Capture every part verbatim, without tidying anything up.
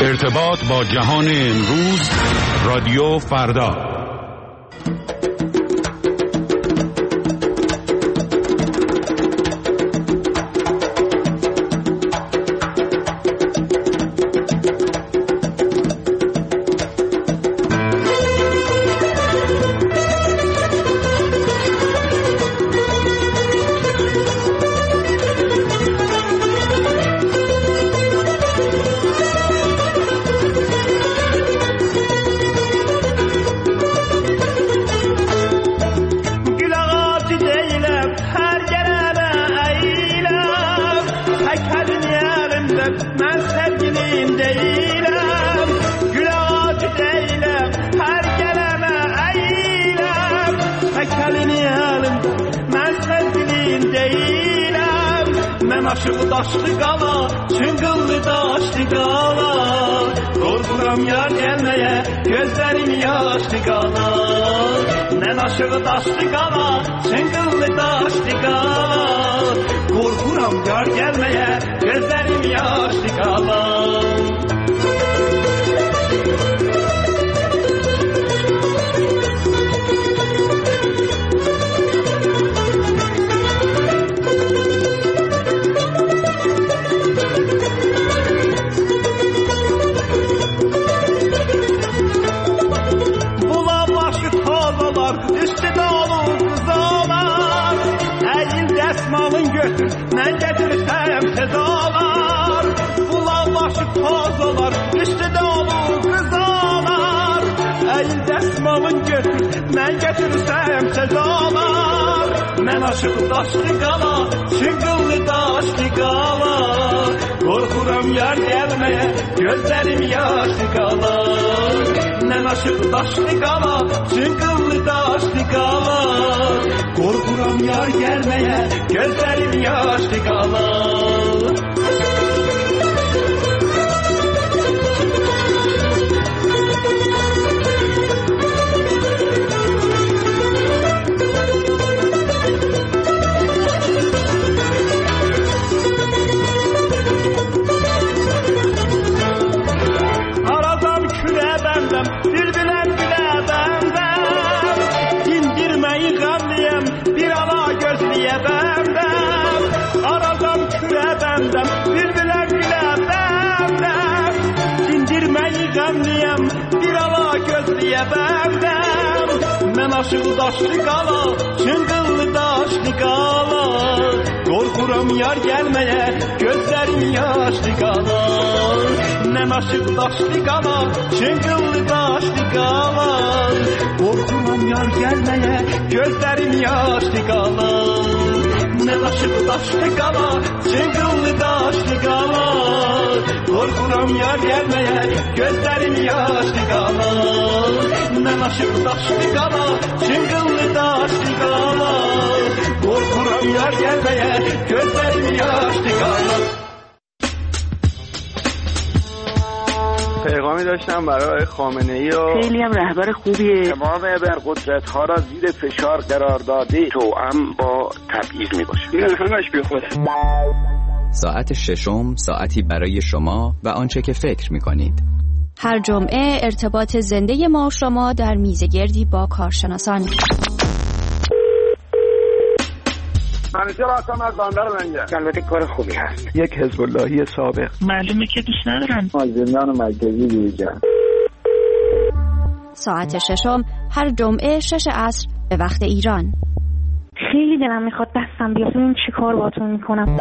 ارتباط با جهان امروز، رادیو فردا. Aşık daşlı qala, çıngıllı daşlı qala, qorxuram yar gəlməyə, gözlərim yaşlı qala. Mən aşık daşlı qala, çıngıllı daşlı qala, qorxuram yar gəlməyə, gözlərim yaşlı qala. Mən gətirsəm təzalar, bulaq başı toz olar, üstüdə olur qızalar. Əyil dəsmalın götür, mən gətirsəm təzalar. Mən aşıq daşlı qala, çıngıllı daşlı qala, qorxuram yar gəlməyə, gözlərim yaşlı qala. Mən aşıq daşlı qala, çıngıllı daşlı qala, qorxuram yar gəlməyə, gözlərim yaşlı qala. Aradan külə bəndəm, bir-bilən bilə bəndəm, dindirməyi qəmliyəm, bir ala gözliyə bəndəm. Aradan külə bəndəm, bir-bilən bilə bəndəm, dindirməyi qəmliyəm, bir ala gözliyə bəndəm. Mən aşıq daşlı qala, çıngıllı daşlı qala, qorxuram yar gəlməyə, gözlərim yaşlı qala. Mən aşıq daşlı qala, çıngıllı daşlı qala, qorxuram yar gəlməyə, gözlərim yaşlı qala. Mən aşıq daşlı qala, çıngıllı daşlı qala, qorxuram yar gəlməyə, gözlərim yaşlı qala. Mən aşıq daşlı qala, çıngıllı daşlı qala, qorxuram yar gəlməyə, gözlərim yaşlı qala. پیغامی داشتم برای خامنه‌ای و خیلی هم رهبر خوبیه. تمام ابرقدرت‌ها را زیر فشار قرار داده، توأم با تبعیض میباشه. این همش بیخوده. ساعت ششم، ساعتی برای شما و آنچه که فکر میکنید. هر جمعه ارتباط زنده ما شما در میزگردی با کارشناسان. منیجر هستم از بندر منجر. البته کار خوبی هست. یک حزب اللهی سابق. معلومه که دوست ندارم. زندان مرکزی دیجا. ساعت ششم هر جمعه شش عصر به وقت ایران. خیلی دلم میخواد دستم بیاد ببینم چی کار باهاتون میکنم.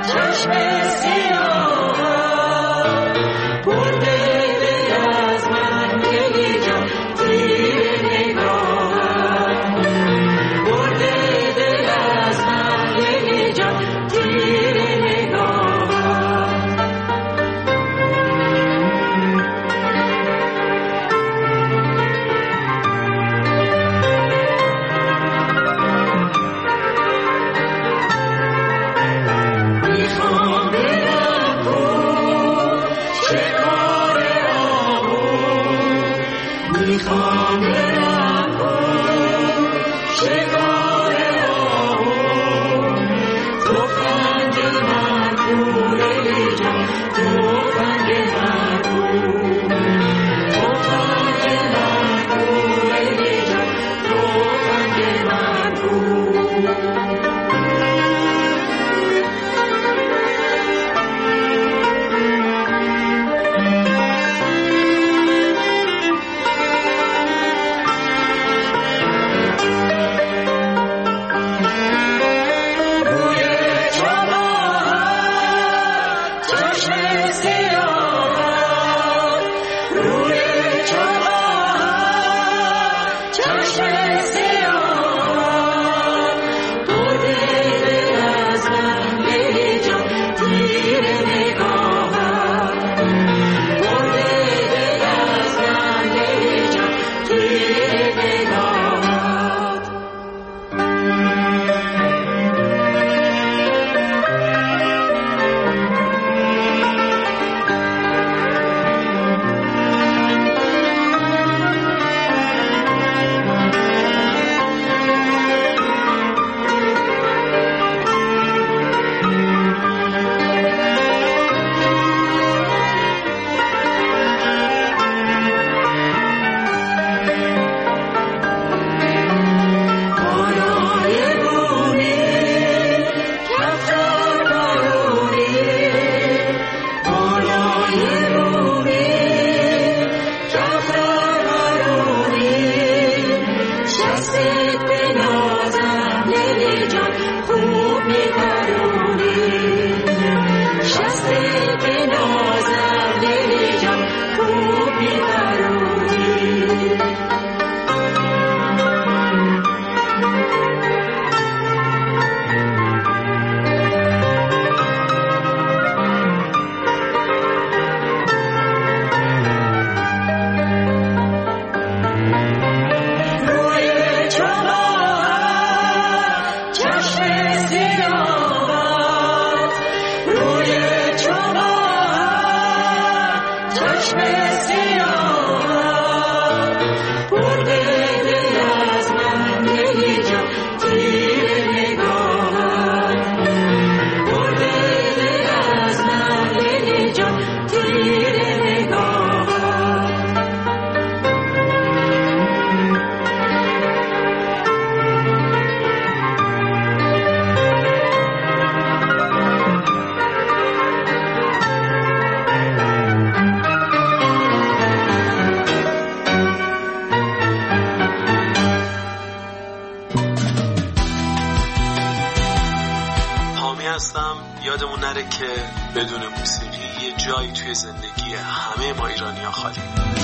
یادمون نره که بدون موسیقی یه جایی توی زندگی همه ما ایرانی‌ها خالی.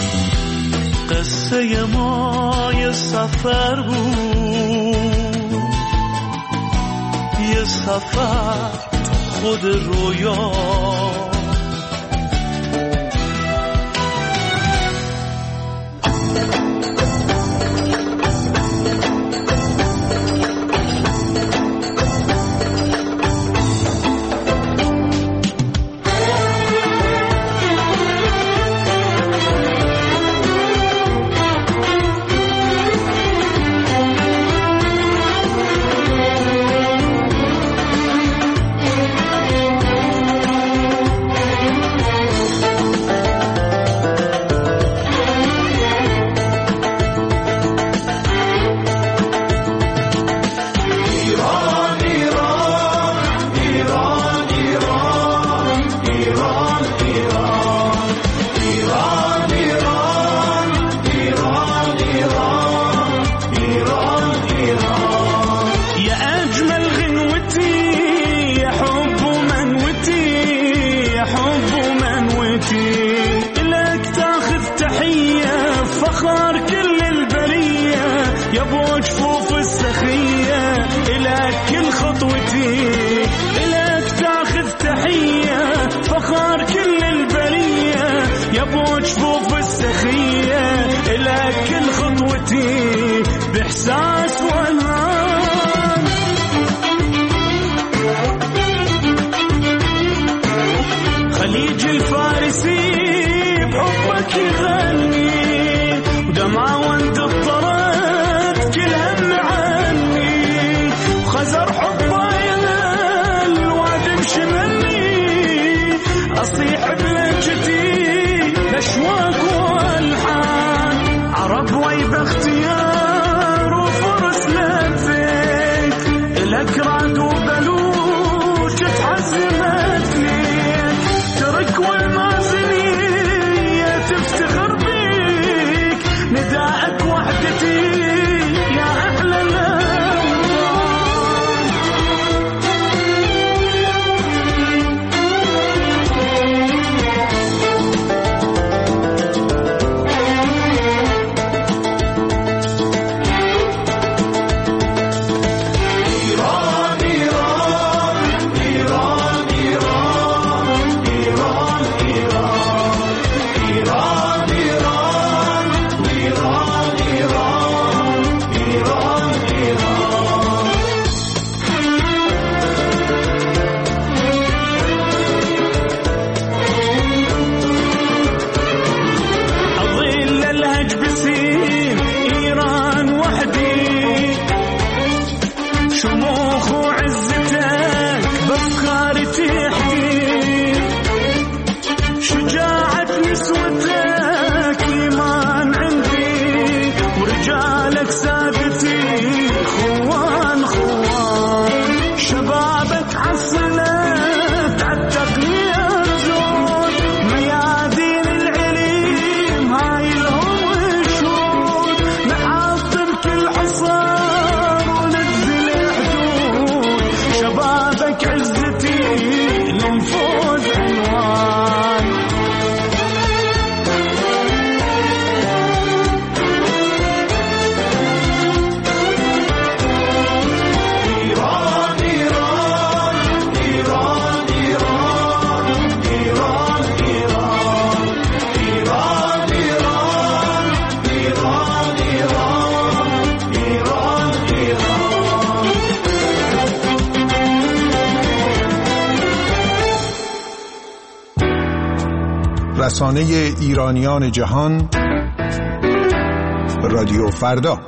قصه ما یه سفر بود، یه سفر خود رویا، صوتك يغني ودمعة وانت اضطرت كل هم عني وخزر حبايا الواد مشمني أصيح بلجتي بأشواق والحان عرب ويب اختيار وفرس لفيت إلك راد وبلوش تحزمت ليك ترك والمازنية تفتخر بيك نداءك وحدتي يا أحلى رسانه ایرانیان جهان رادیو فردا.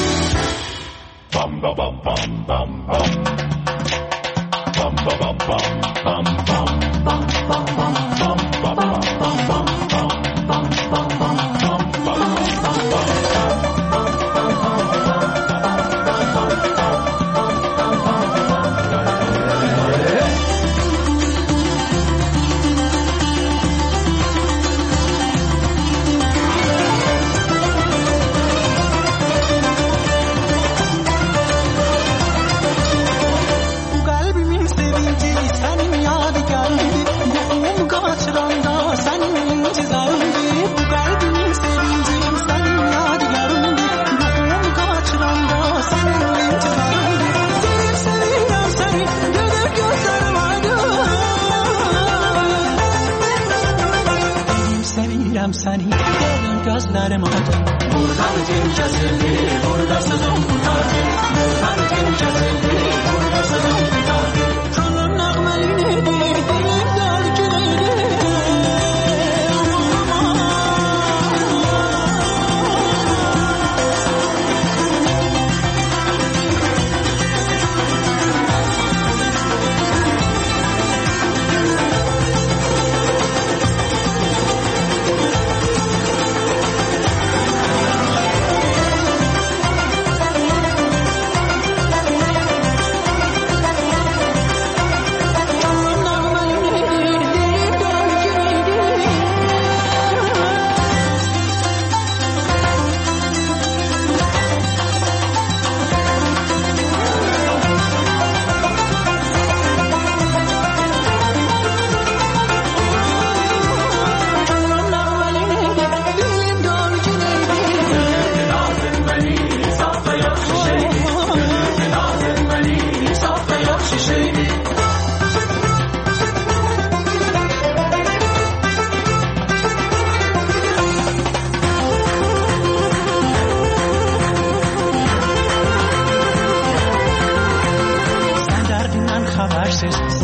Seni gördüm gözlerim aydın Buradan din kesildi Burada sızım kurtardı Buradan din kesildi Burada sızım kurtardı Kanım nağmeliydi Dilim dergiliydi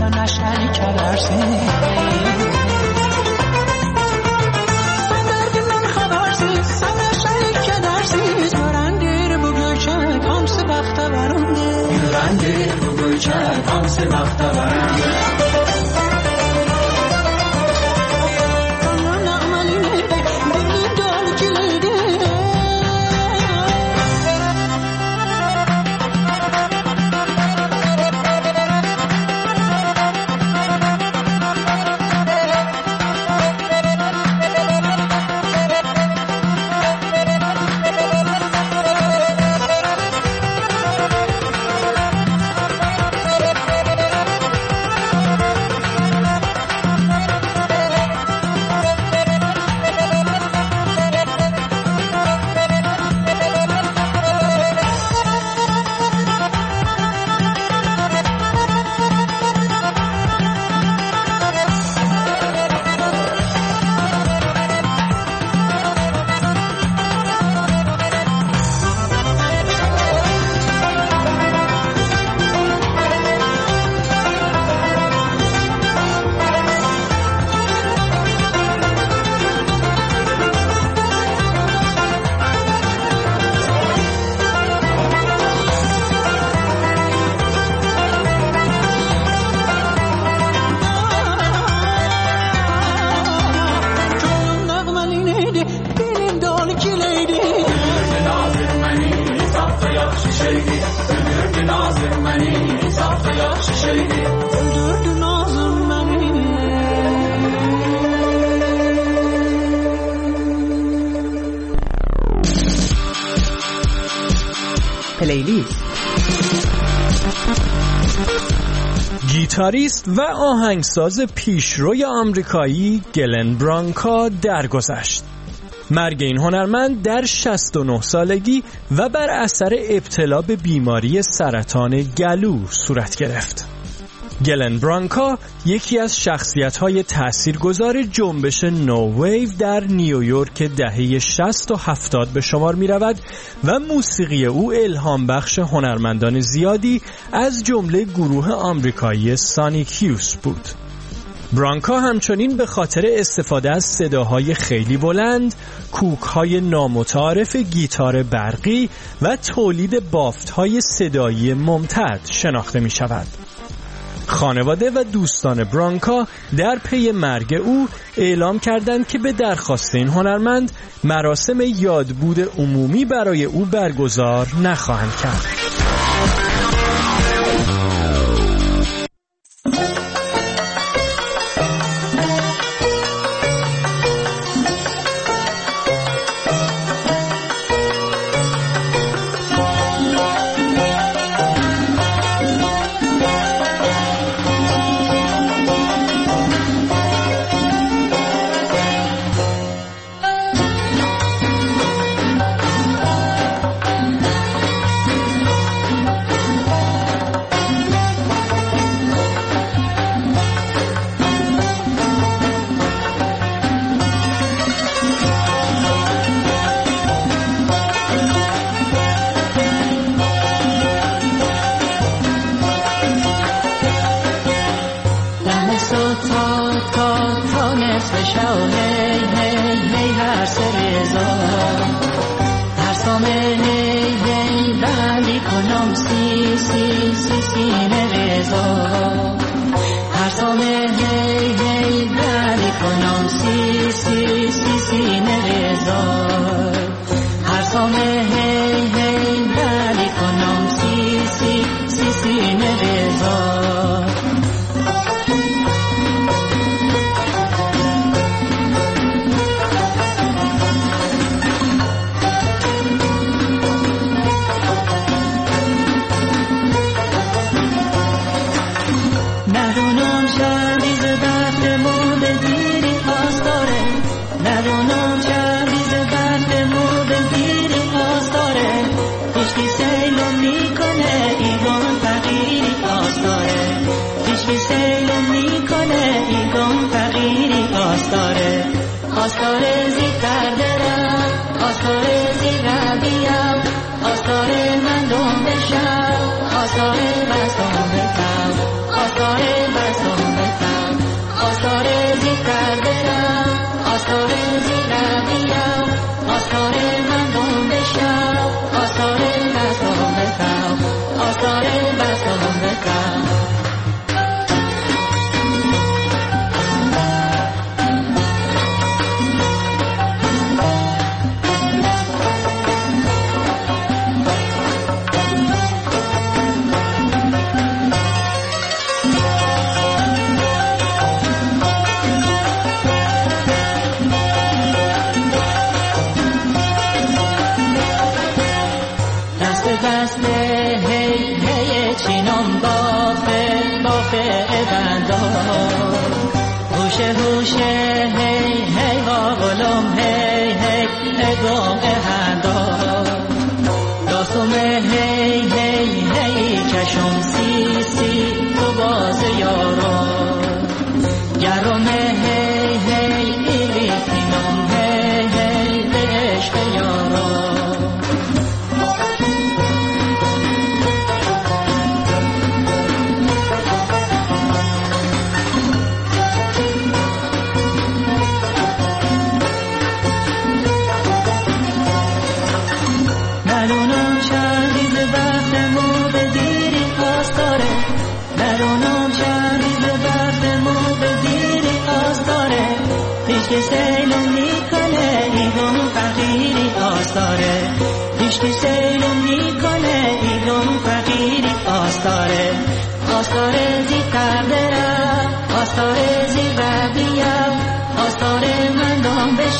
Sen derdin پلیلیست. گیتاریست و آهنگساز پیشروی آمریکایی گلن برانکا درگذشت. مرگ این هنرمند در شصت و نه سالگی و بر اثر ابتلا به بیماری سرطان گلو صورت گرفت. گلن برانکا یکی از شخصیت‌های تاثیرگذار جنبش نو ویو در نیویورک دهه شصت و هفتاد به شمار می‌رود و موسیقی او الهام بخش هنرمندان زیادی از جمله گروه آمریکایی سانیک یوث بود. برانکا همچنین به خاطر استفاده از صداهای خیلی بلند، کوک‌های نامتعارف گیتار برقی و تولید بافت‌های صدایی ممتد شناخته می‌شود. خانواده و دوستان برانکا در پی مرگ او اعلام کردند که به درخواست این هنرمند مراسم یادبود عمومی برای او برگزار نخواهند کرد.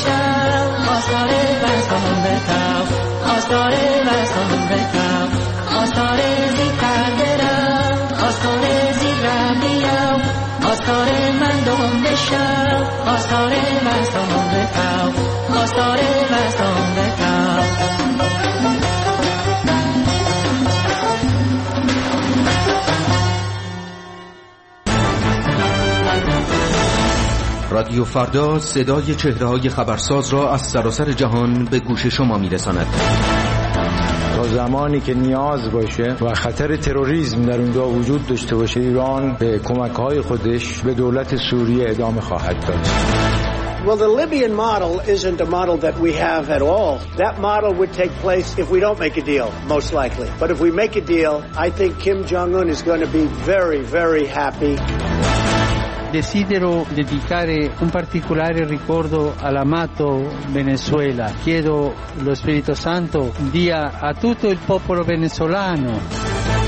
آستاره بستم به تاو، آستاره بستم به تاو، گندم بشم خواستار مستان بکن خواستار مستان بکن رادیو فردا صدای چهره‌های خبرساز را از سراسر جهان به گوش شما می‌رساند. تا زمانی که نیاز باشه و خطر تروریسم در اونجا وجود داشته باشه ایران به کمک‌های خودش به دولت سوریه ادامه خواهد داد. Well, the Libyan model isn't a model that we have at all. That model would take place if we don't make a deal, most likely. But if we make a deal, I think Kim Jong-un is going to be very, very happy. Desidero dedicare un particolare ricordo all'amato Venezuela. Chiedo lo Spirito Santo dia a tutto il popolo venezuelano